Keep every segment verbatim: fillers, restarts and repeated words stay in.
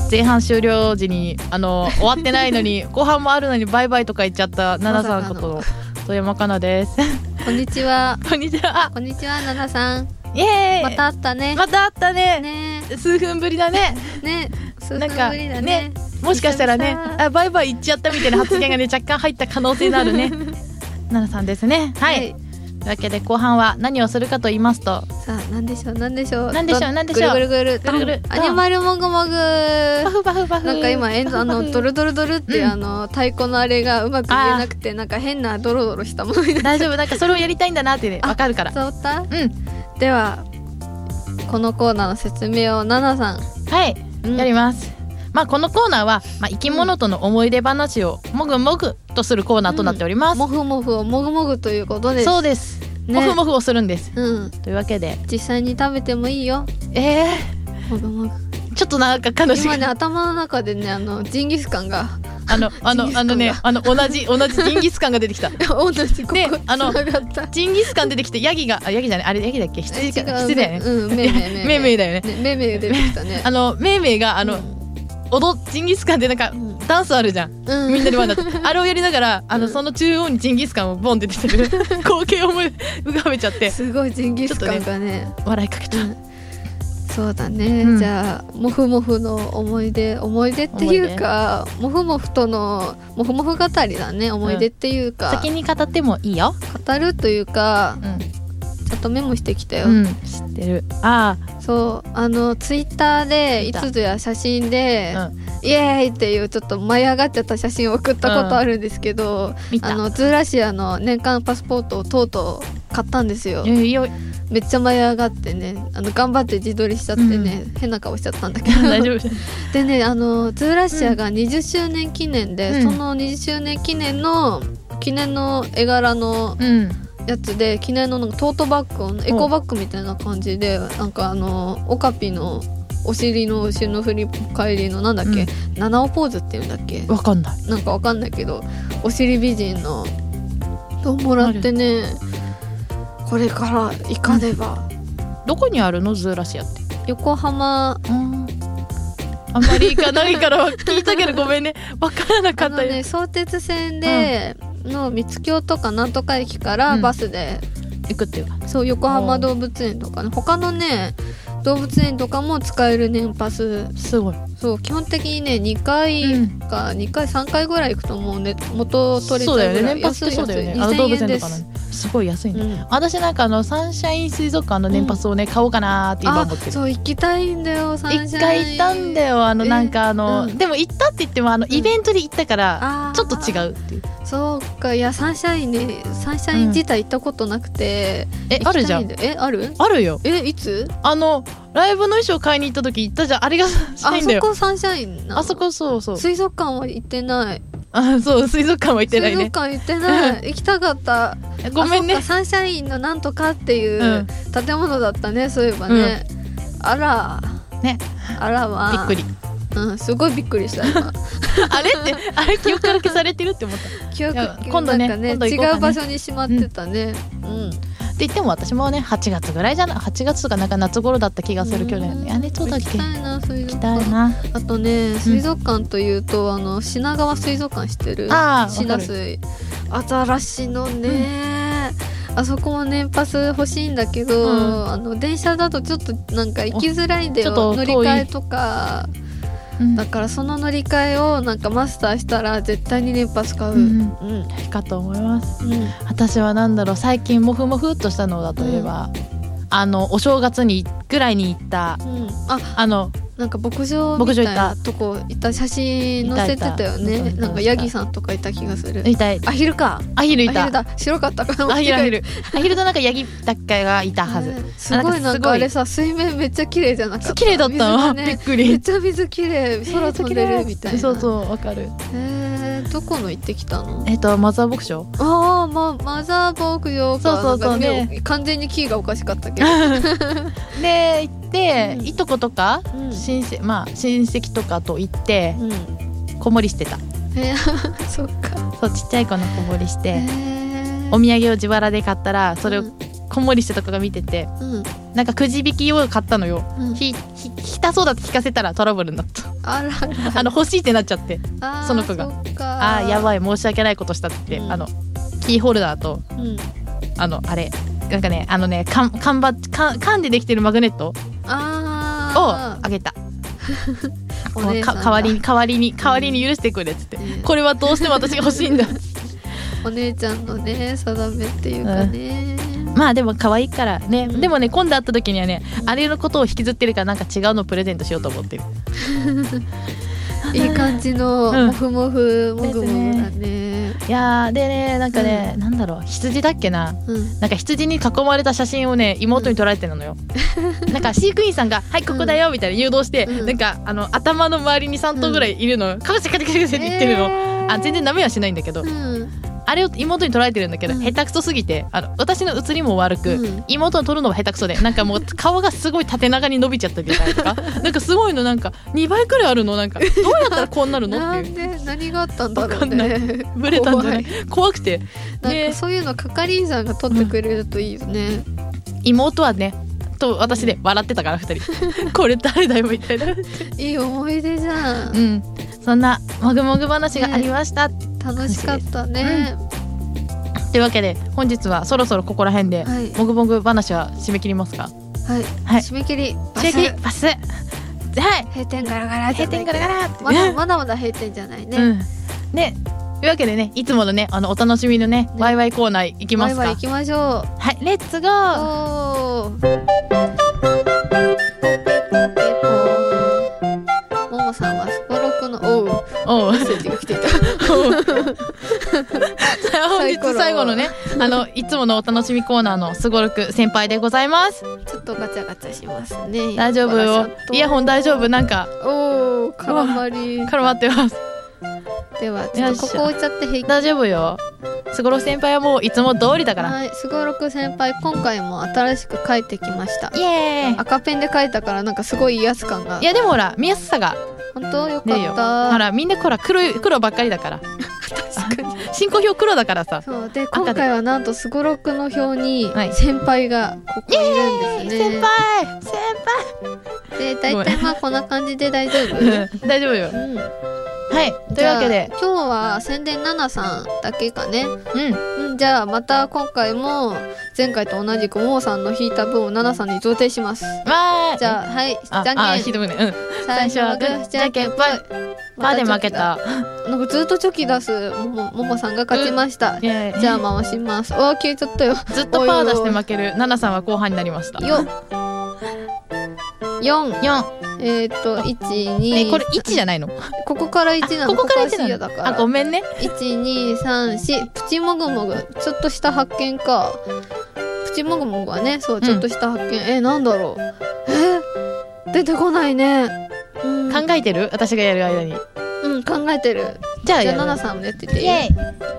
前半終了時にあの終わってないのに後半もあるのにバイバイとか言っちゃったナナさんこと遠山かなです。 こんにちは。 こんにちは。 こんにちはナナさん。 イエーイ。 また会ったね。 また会ったね。 ね数分ぶりだね。 ね数分ぶりだね。 ねもしかしたらねあバイバイ言っちゃったみたいな発言がね若干入った可能性のあるねナナさんですね。はい、はい、というわけで後半は何をするかと言いますとさあ何でしょう何でしょう何でしょう何でしょうぐるぐるぐるぐるぐるアニマルもぐもぐパフパフパフなんか今演奏あのドルドルドルって、うん、あの太鼓のあれがうまく言えなくてなんか変なドロドロしたものになっ大丈夫なんかそれをやりたいんだなってねわかるからそうだうんではこのコーナーの説明をナナさんはい、うん、やりますまあ、このコーナーは、まあ、生き物との思い出話をもぐもぐとするコーナーとなっております、 うん、もふもふをもぐもぐということです。 そうです、ね、もふもふをするんです、 うん、 というわけで実際に食べてもいいよ。 えー、もぐもぐちょっとなんか悲しい今ね頭の中でねあのジンギスカンがあのあのあのねあの同じ同じジンギスカンが出てきた同じここであのジンギスカン出てきてヤギがあヤギじゃないあれヤギだっけ羊か羊だよねうんめいめいめいめいめいだよねめいめい出てきたねあのめいめいがあの、うん踊ジンギスカンでなんか、うん、ダンスあるじゃん、うん、みんなでワンだってあれをやりながらあの、うん、その中央にジンギスカンをボンって出てる光景を浮かべちゃってすごいジンギスカンが ね, ね笑いかけた、うん、 そうだね、うん、じゃあもふもふの思い出思い出っていうかもふもふとのもふもふ語りだね思い出っていうか、 うん、先に語ってもいいよ語るというか、うんちゃんとメモしてきたよ、 うん、知ってるああそうあのツイッターでいつぞや写真で、うん、イエーイっていうちょっと舞い上がっちゃった写真を送ったことあるんですけど、うん、あのズーラシアの年間パスポートをとうとう買ったんですよ、えー、よめっちゃ舞い上がってねあの頑張って自撮りしちゃってね、うん、変な顔しちゃったんだけど大丈夫でねあのズーラシアがにじゅっしゅうねん記念で、うん、そのにじゅっしゅうねん記念の記念の絵柄の、うんやつで記念のなんかトートバッグをエコバッグみたいな感じでなんかあのオカピのお尻の後ろの振り返りのなんだっけ、うん、七尾ポーズっていうんだっけわかんないなんかわかんないけどお尻美人のともらってねこれから行かねば、 うん、どこにあるのズーラシアって横浜、うん、 あんまり行かないから聞いたけどごめんねわからなかったよあのね相鉄線で、うんの三つ京とかなんとか駅からバスで、 うん、行くっていうかそう横浜動物園とかね他のね動物園とかも使える年パスすごいそう基本的にねにかいか、うん、にかいさんかいぐらい行くと思うね元取れちゃうぐらいそうだよね年パスってそうだよねあの動物園とかのすごい安いね、うん、私なんかあのサンシャイン水族館の年パスをね、うん、買おうかなって今思ってるそう行きたいんだよサンシャイン一回行ったんだよあのなんかあの、うん、でも行ったって言ってもあのイベントで行ったからちょっと違うっていう、 うん、そうかいやサンシャインねサンシャイン自体行ったことなくて、 うん、えあるじゃんえあるあるよえいつあのライブの衣装買いに行った時行ったじゃんあれがサンシャインだよあそこサンシャインなあそこそうそう水族館は行ってないあそう水族館は行ってないね水族館行ってない行きたかったごめんねサンシャインのなんとかっていう建物だったね、うん、そういえばね、うん、あらねあらはびっくりうんすごいびっくりした今あれってあれ記憶から消されてるって思った記憶今度ねなんかね今度行こうかね違う場所にしまってたねうん、うんって言っても私もねはちがつぐらいじゃなはちがつとかなんか夏頃だった気がする去年ねあれそうだっけ行きたいな水族館行きたいなあとね水族館というと、うん、あの品川水族館知ってるあ品水新しいのね、うん、あそこも年パス欲しいんだけど、うん、あの電車だとちょっとなんか行きづらいんだよ乗り換えとかうん、だからその乗り換えをなんかマスターしたら絶対に年パス買う、うんうん、いいかと思います、うん、私はなんだろう最近モフモフっとしたのだといえば、うん、あのお正月にぐらいに行った、うん、ああのなんか牧場みたいなとこいた写真載せてたよねなんかヤギさんとかいた気がするいたいアヒルかアヒルいたアヒルだ白かったかなアヒルアヒルアヒルとなんかヤギだっけがいたはず、えー、 すごいなんかあれさ水面めっちゃ綺麗じゃなかった綺麗だったわ、ね、びっくりめっちゃ水綺麗空飛んでるみたいな、 そうそうわかるえー、どこの行ってきたのえっ、ー、とマザー牧場あー、ま、マザー牧場かそうそうそうね完全にキーがおかしかったけどで行って、うん、いとことか、 うん、 親戚まあ親戚とかと行って、うん、子守りしてたえー、そっかそうちっちゃい子の子守りして、えー、お土産を自腹で買ったらそれを子守りしてとかが見てて、うん、なんかくじ引きを買ったのよ、うん、ひひ引きたそうだって聞かせたらトラブルになったあらあの欲しいってなっちゃって、 あその子がそっかあーやばい申し訳ないことしたって言って、 うん、 あのキーホルダーと、 うん、 あのあれなんかねあのね缶缶バ缶缶でできてるマグネットをああげたお姉さんが代わりに代わりに代わりに許してくれっつって、 うん、 これはどうしても私が欲しいんだお姉ちゃんのね定めっていうかね、 うん、まあでも可愛いからね、うん、でもね今度会った時にはね、うん、あれのことを引きずってるからなんか違うのをプレゼントしようと思ってるいい感じのモフモフもぐもぐだね。 いやでねなんかね、うん、なんだろう羊だっけな、うん、なんか羊に囲まれた写真をね妹に撮られてるのよ、うん、なんか飼育員さんがはいここだよみたいな誘導して、うん、なんかあの頭の周りにさん頭ぐらいいるの、うん、かかせかせかせって言ってるの、えー、あ全然舐めはしないんだけど、うん、あれを妹に撮られてるんだけど、うん、下手くそすぎてあの私の写りも悪く、うん、妹の撮るのも下手くそでなんかもう顔がすごい縦長に伸びちゃったりとかなんかすごいのなんかにばいくらいあるのなんかどうやったらこうなるのっていうなんで何があったんだろうねブレたんじゃない怖くてなんかそういうの係員さんが撮ってくれるといいよね、うん、 妹はねと私で笑ってたからふたりこれ誰だよみたいないい思い出じゃん、 うん、そんなもぐもぐ話がありました、 ね、楽しかったね、 うん、というわけで本日はそろそろここら辺で、はい、もぐもぐ話は締め切りますか。 はい、はい、締め切りバス締め切りバスはい閉店ガラガラ閉店ガラガラまだまだまだ閉店じゃないね、うん、 ねというわけでねいつものねあのお楽しみのねねワイワイコーナー行きますか。 ワイワイ行きましょう。 はいレッツゴー。 ももさんはスポロクのおうおうメッセージが来ていた本日最後のねあのいつものお楽しみコーナーのすごろく先輩でございます。 ちょっとガチャガチャしますね。 大丈夫よイヤホン大丈夫なんかおー絡まり絡まってます。 ではちょっとここ置いちゃって平気。 大丈夫よすごろく先輩はもういつも通りだから。 はいすごろく先輩今回も新しく書いてきました。 イエーイ赤ペンで書いたからなんかすごい威圧感が。 いやでもほら見やすさが本当よかった。 ほらみんなほら 黒, 黒ばっかりだから確かに進行表黒だからさ。 そうで今回はなんとすごろくの表に先輩がここいるんですね。 先輩先輩で大体まあこんな感じで大丈夫大丈夫よ、うんはいというわけで今日は宣伝ナナさんだけかね。うん、うん、じゃあまた今回も前回と同じくももさんの引いた分をナナさんに贈呈します。 わーじゃあはいじゃんけんああ引いた分ねうん最初はグーじゃんけんぽいパーで負けた。 なんかずっとチョキ出すももももさんが勝ちました、うん、じゃあ回します。わー消えちゃったよ。 ずっとパー出して負けるナナさんは後半になりました。 よよんよんえっ、ー、といちにえこれいちじゃないのここからいちなの。 ここからいちなのだからあごめんね。 いちにさんしプチもぐもぐちょっとした発見か。プチもぐもぐはねそうちょっとした発見、うん、えなんだろうえ出てこないね、 うん、考えてる私がやる間に。 うん考えてる。 じゃあじゃあナナさんもやってていい。 イエ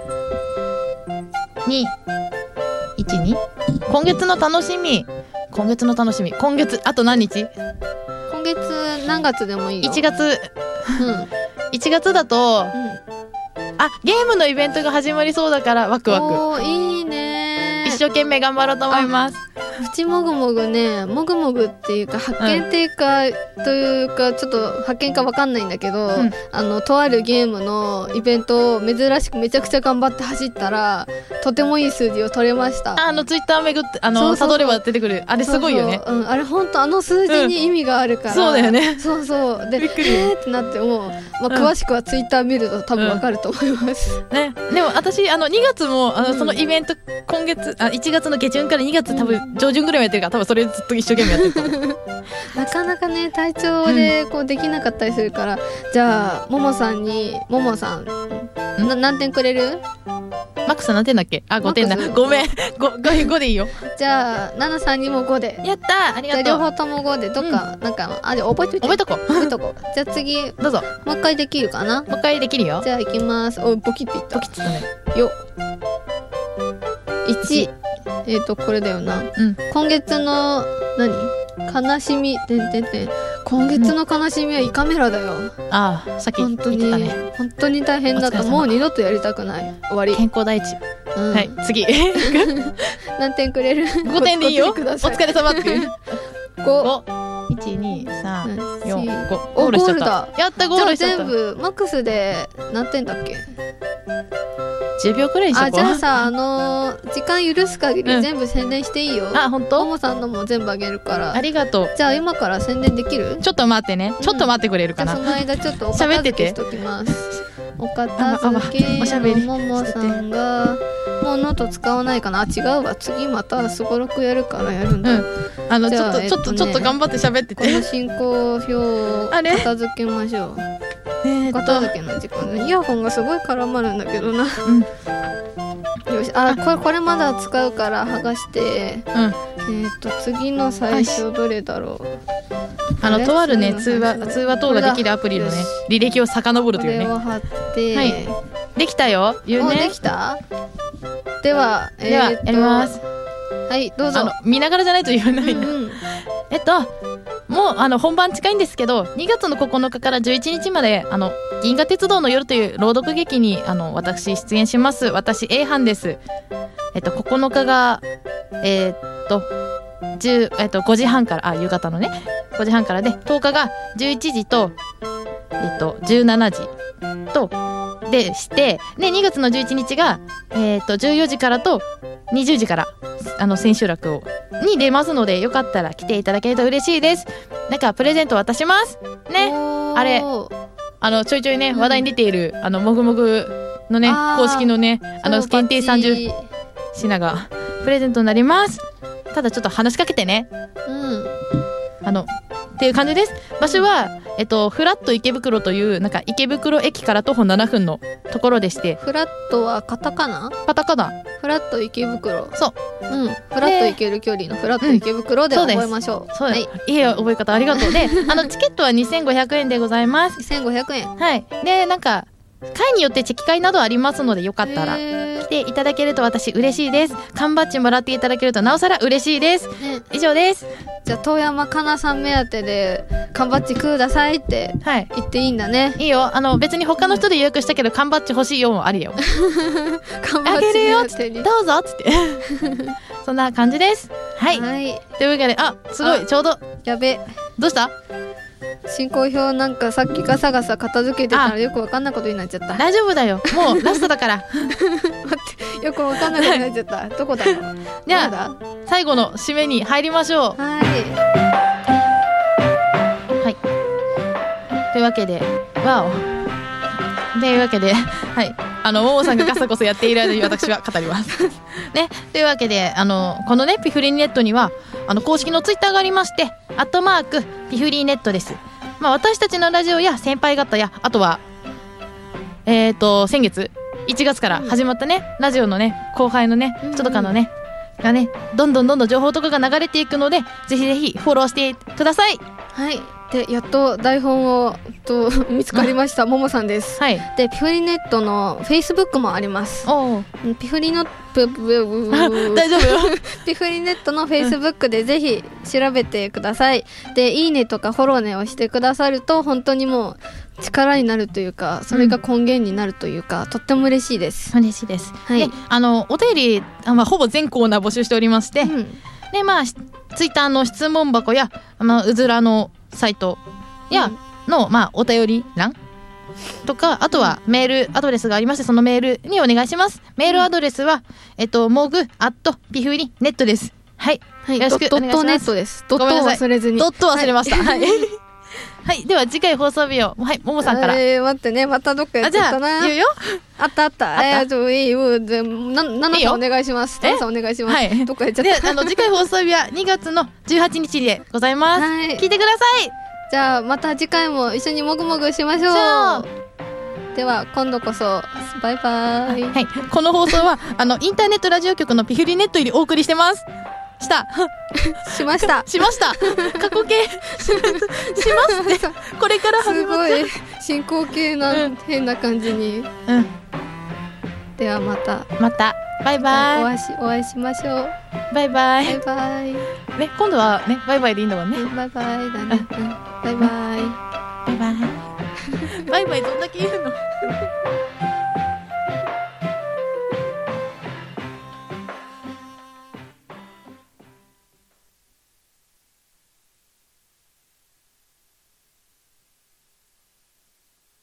イにいちに今月の楽しみ今月の楽しみ今月あと何日今月何月でもいいよ。 いちがつ、うん、いちがつだと、うん、あゲームのイベントが始まりそうだからワクワク。 おいいね一生懸命頑張ろうと思います。 プチもぐもぐねもぐもぐっていうか発見っていうか、うん、というかちょっと発見かわかんないんだけど、うん、あのとあるゲームのイベントを珍しくめちゃくちゃ頑張って走ったらとてもいい数字を取れました。 あのツイッター巡ってあのたどれば出てくるあれすごいよね。 そうそう、うん、あれ本当あの数字に意味があるから、うん、 そうだよね。 そうそうでびっくりえーってなっても、まあ、詳しくはツイッター見ると多分わかると思います、 うんね、でも私あのにがつもあの、うん、そのイベント今月あいちがつの下旬からにがつ多分上旬ぐらいもやってるから多分それずっと一生懸命やってると思うなかなかね体調でこうできなかったりするから、うん、じゃあももさんにももさんな何点くれる？ マックス何点だっけ？あごてんだごめん 5, ごでいいよ。 じゃあナナさんにもごでやったありがとう。 じゃあ両方ともごでどっか、うん、なんかあじゃあ覚えといて覚えとこ覚えとこじゃあ次どうぞもう一回できるかな。 もう一回できるよ。 じゃあいきます。おボキっていったボキっていったねよいちえっ、ー、とこれだよな、うん、今月の何悲しみてんてんてん今月の悲しみは胃カメラだよ、うん、 ああさっき言ってたね。 本当に大変だったもう二度とやりたくない終わり健康第一、うん、はい次何点くれる？ごてんでいいよお疲れ様っていうごいいちにさんよんごおゴールしちゃっゴールだた。やったゴールしちゃった。 じゃあ全部マックスで何点だっけ？ じゅうびょうくらいにしとこう。 あ、じゃあさ、あのー、時間許す限うんり全部宣伝していいよ。 あ、ほんと？ ももさんのも全部あげるから。 ありがとう。 じゃあ今から宣伝できる？ ちょっと待ってね、ちょっと待ってくれるかな。 じゃあその間ちょっとお片付けしときますお片付けおしゃべりのももさんがもうノート使わないかな。あ、違うわ、次またすごろくやるからやるんだ、 うん、あのちょっと、 じゃあちょっと、 えっとねちょっと頑張って喋ってて。 この進行表をあれ片付けましょう。 えーっと片付けの時間ね。イヤホンがすごい絡まるんだけどな。 うんよし、あ、これこれまだ使うから剥がして。 うん、 えっと次の最初どれだろう。 あのとあるねこれ通話通話等ができるアプリのね履歴を遡るというね。 これを貼って、 はい、できたよ。言うもうね。 できた？では、 では、 えーっとやります。 はいどうぞ。 あの見ながらじゃないと言わないな。 うんうん、 えっともうあの本番近いんですけど、にがつのここのかからじゅういちにちまであの銀河鉄道の夜という朗読劇にあの私出演します。私 A 班です。えっとここのかがえー、っとじゅうえっとごじはんからあ夕方のねごじはんからで、とおかがじゅういちじとえっとじゅうしちじとでしてでにがつのじゅういちにちがえー、っとじゅうよじからとにじゅうじからあの千秋楽をに出ますので、よかったら来ていただけると嬉しいです。なんかプレゼント渡しますね。あれあのちょいちょいね、うん、話題に出ているあのもぐもぐのね公式のねあの限定さんじゅうしながプレゼントになります。ただちょっと話しかけてね。 うんあのっていう感じです。場所はえっとフラット池袋というなんか池袋駅から徒歩ななふんのところでして。 フラットはカタカナ？ カタカナ。 フラット池袋。 そう。 うん。フラット行ける距離のフラット池袋で覚えましょう。 そうです。 はい。 いい覚え方ありがとう。で、あのチケットはにせんごひゃくえんでございます。 にせんごひゃくえん。 はい。で、なんか会によってチェキ会などありますので、よかったら来ていただけると私嬉しいです。缶バッジもらっていただけるとなおさら嬉しいです。ね、以上です。 じゃあ遠山かなさん目当てで缶バッジくださいって言っていいんだね。 はい、いいよ。あの別に他の人で予約したけど缶バッジ欲しいよもありよ。 缶バッジあげるよっつってどうぞっつってそんな感じです。はい。はい、というわけで、あ、すごいちょうどやべ。 どうした？ 進行表なんかさっきガサガサ片付けてたらよくわかんないことになっちゃった。 大丈夫だよ、もうラストだから待って、よくわかんないことになっちゃったどこだろう。 じゃあ最後の締めに入りましょう。 はいはい、というわけでわおというわけではいあのももさんがガサゴソやっている間に私は語りますね。というわけであのこのねピフリーネットにはあの公式のツイッターがありまして、アットマークピフリーネットです。まあ、私たちのラジオや先輩方やあとはえーと先月いちがつから始まったね、うん、ラジオのね後輩のね人とかのね、うん、がねどんどんどんどん情報とかが流れていくので、ぜひぜひフォローしてください。 はい。でやっと台本をと見つかりました。ももさんです。 はい。 でピフリネットのフェイスブックもあります。 おピフリの大丈夫よピフリネットのフェイスブックでぜひ調べてください。でいいねとかフォローねをしてくださると本当にもう力になるというか、それが根源になるというか、うん、とっても嬉しいです。 嬉しいです。 はい。 であのお便りあ、まあ、ほぼ全コーナー募集しておりまして、うん、でまあツイッターの質問箱や、まあ、うずらのサイトやの、うん、まあお便り欄とか、あとはメールアドレスがありまして、そのメールにお願いします。メールアドレスはえっとモグアットピフリネットです。はい、 はい、 よろしくお願いします。 ドットネットです。ドットを忘れずに。 ドット忘れました。はい、はいはい、では次回放送日をはいももさんから。 えー、待ってね、またどっかやっちゃったな。 あ、じゃあ言うよ。 あったあった。えーといいよ。でなななさんお願いします。ななさんお願いします。はい。どっかやっちゃった。 であの次回放送日はにがつのじゅうはちにちでございます。はい、聞いてください。 じゃあまた次回も一緒にもぐもぐしましょう。では今度こそバイバイ。 はい、この放送はあのインターネットラジオ局のピフリネットよりお送りしてます。したしましたしました過去形しますってこれから始まった。 すごい進行形な、うん、変な感じに、うん、ではまたまたバイバイ。 お会いしお会いしましょう。 バイバイバイバイ。 ね、今度はねバイバイでいいんだもんね。 バイバイだね、うん、バイバイバイバイバイバイどんだけ言うの